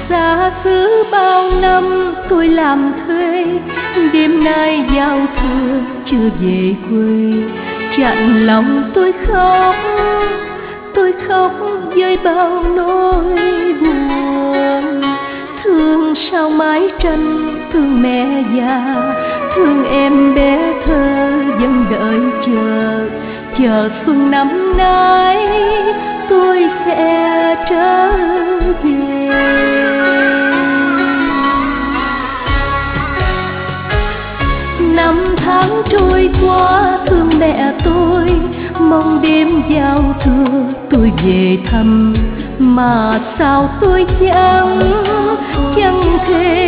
Xa xứ bao năm tôi làm thuê, đêm nay giao thừa chưa về quê. Chạnh lòng tôi khóc với bao nỗi buồn. Thương sao mái tranh, thương mẹ già, thương em bé thơ vẫn đợi chờ xuân năm nay tôi sẽ trở về. Năm tháng trôi qua thương mẹ tôi, mong đêm giao thừa tôi về thăm, mà sao tôi chẳng thể